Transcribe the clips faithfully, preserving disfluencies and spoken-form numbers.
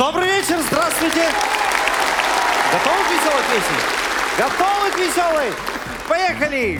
Добрый вечер, здравствуйте. Готовы к веселой песне? Готовы к веселой? Поехали!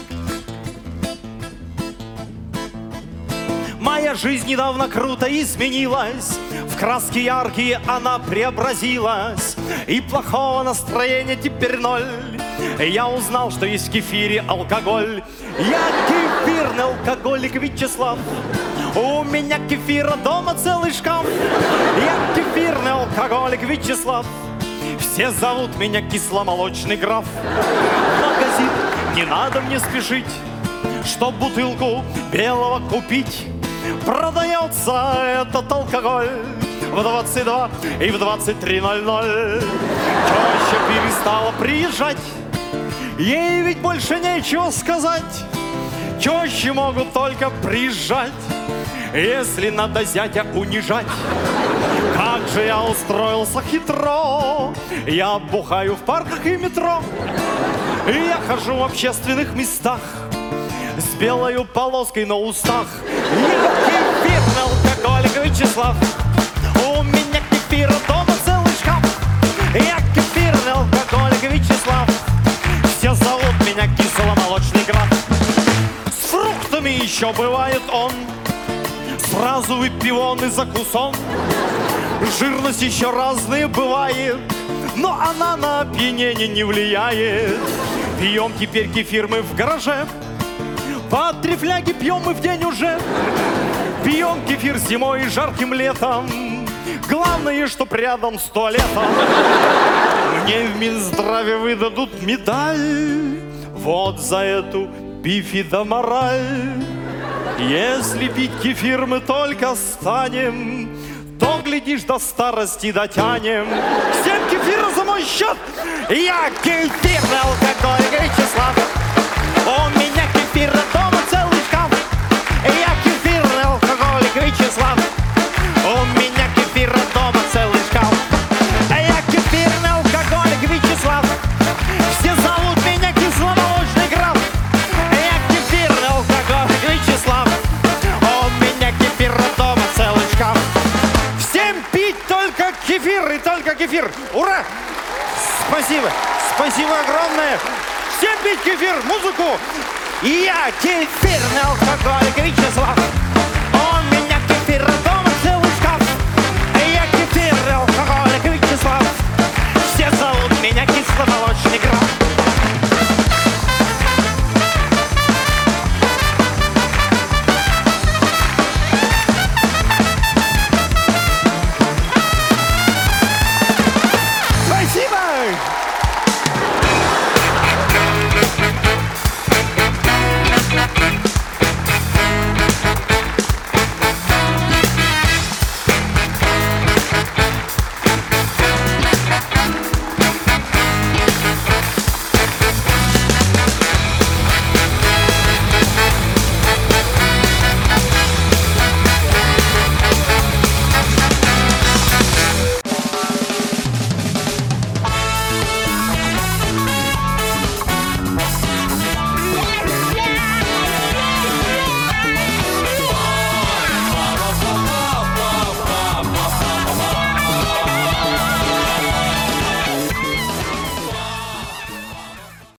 Моя жизнь недавно круто изменилась, в краски яркие она преобразилась, и плохого настроения теперь ноль. Я узнал, что есть в кефире алкоголь. Я кефирный алкоголик Вячеслав. У меня кефира дома целый шкаф. Я кефирный алкоголик Вячеслав. Все зовут меня кисломолочный граф. В магазин не надо мне спешить, чтоб бутылку белого купить. Продается этот алкоголь в двадцать два и в двадцать три ноль ноль. Теща перестала приезжать, ей ведь больше нечего сказать. Тещи могут только приезжать, если надо зятя унижать. Как же я устроился хитро, я бухаю в парках и метро. И я хожу в общественных местах с белой полоской на устах. Я кефирный алкоголик Вячеслав. У меня кефира дома целый шкаф. Я кефирный алкоголик Вячеслав. Все зовут меня кисломолочный граф. С фруктами еще бывает он, сразу выпивон и закусон. Жирность еще разные бывает, но она на опьянение не влияет. Пьем теперь кефир мы в гараже, по три фляги пьем мы в день уже. Пьем кефир зимой и жарким летом, главное, чтоб рядом с туалетом. Мне в Минздраве выдадут медаль вот за эту бифидомораль. Если пить кефир мы только станем, то, глядишь, до старости дотянем. Всем кефира за мой счет. Я кефирный алкоголик Вячеслав. У меня кефира дома целый шкаф. Я кефирный алкоголик Вячеслав. У меня кефира дома целый шкаф. Я кефирный алкоголик Вячеслав. Все зовут меня кисломолочный граф. Я кефирный алкоголик Вячеслав. У меня кефира дома целый шкаф. Всем пить только кефир и только кефир. Ура! Спасибо. Спасибо огромное. Всем пить кефир, музыку. Я кефирный алкоголик.